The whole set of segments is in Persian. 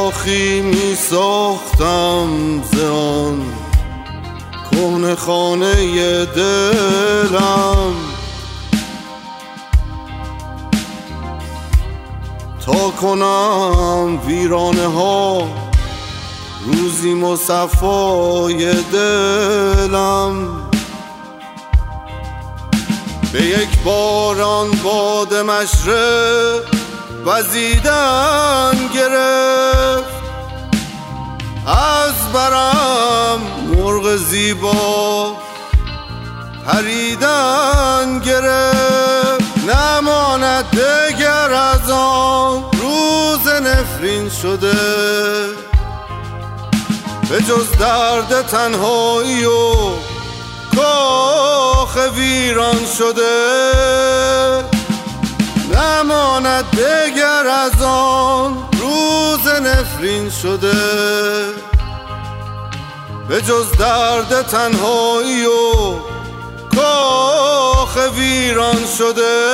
کاخی می ساختم ز آن کهنه خانه دلم، تا کنم ویرانه ها روزی مصفای دلم. به یک باران باد مشرق وزیدن گرفت، از برم مرغ زیبا پریدن گرفت. نماند دگر از آن روز نفرین شده، به جز درد تنهایی و کاخ ویران شده. نماند دگر از آن روز نفرین شده، به جز درد تنهایی و کاخ ویران شده.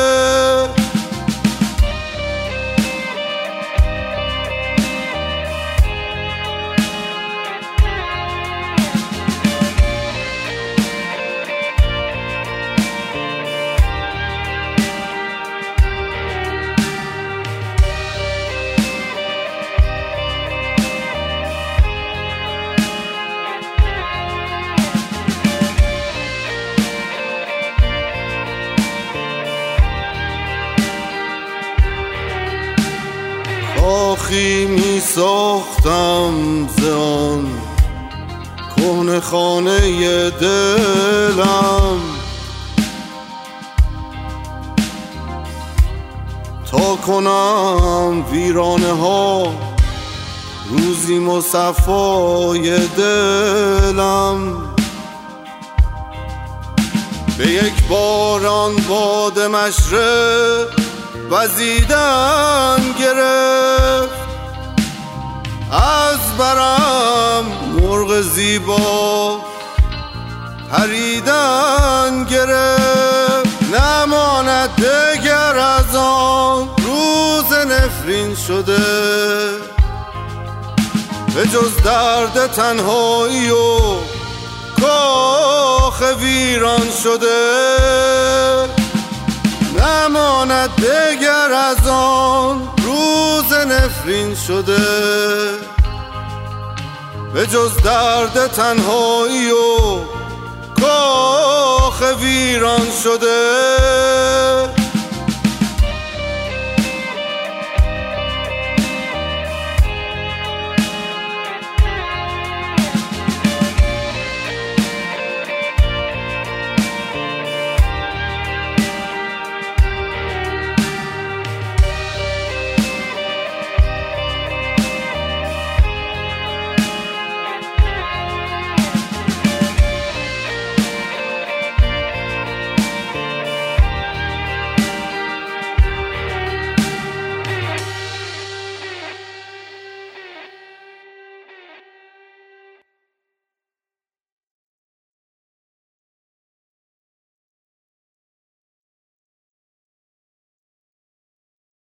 کاخی می ساختم ز آن کهنه خانه دلم، تا کنم ویرانه ها روزی مصفای دلم. به یک باران باد مشرق وزیدن گرفت، از برم مرغ زیبا پریدن گرفت. نماند دگر از آن روز نفرین شده، به جز درد تنهایی و کاخ ویران شده. نماند دگر از آن روز نفرین شده، به جز درد تنهایی و کاخ ویران شده.